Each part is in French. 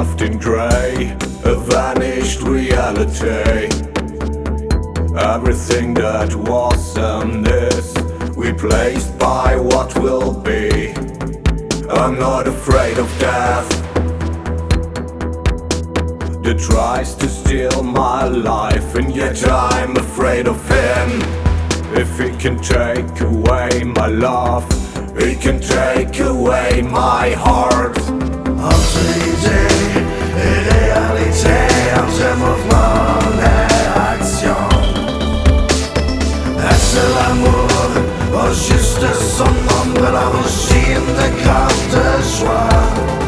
engulfed in grey, a vanished reality. Everything that was and is replaced by what will be. I'm not afraid of death that tries to steal my life, and yet I'm afraid of him. If he can take away my love, he can take away my heart. Entre idée et réalité, entre mouvement et action, est-ce l'amour au juste son ombre, l'origine de grande joie?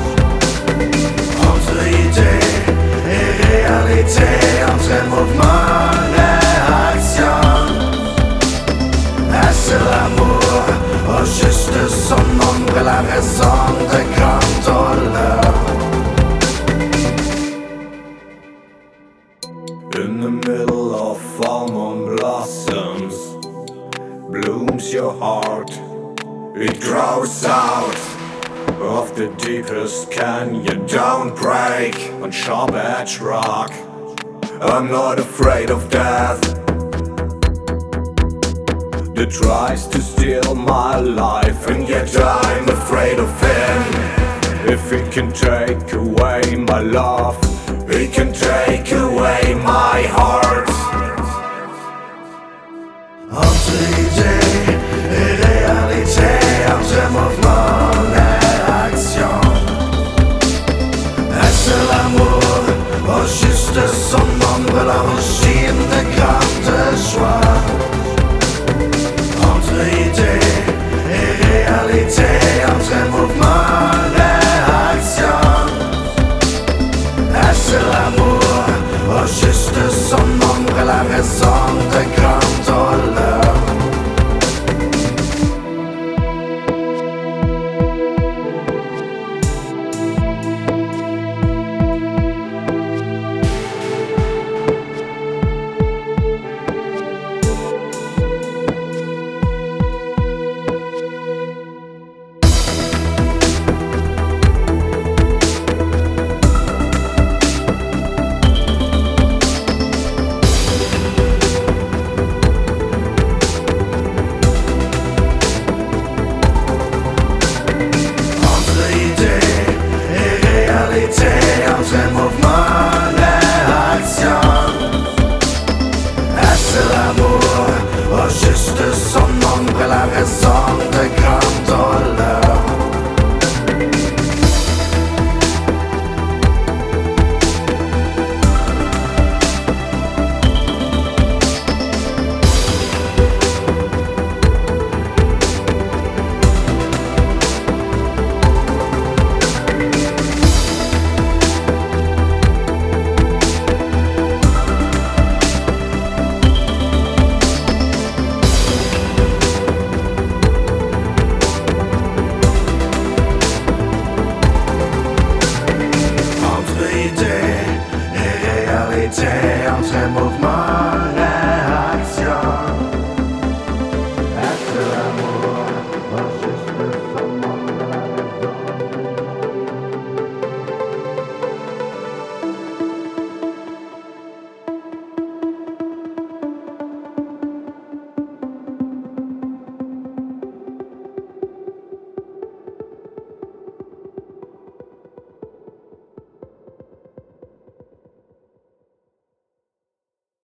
Entre idée et réalité, entre mouvement et action, est-ce l'amour au juste son ombre, la raison de grande douleur? In the middle of almond blossoms blooms your heart. It grows out of the deepest canyon. Don't break on sharp edge rock. I'm not afraid of death that tries to steal my life, and yet I'm afraid of him. If he can take away my love, he can take away my heart. Entre idée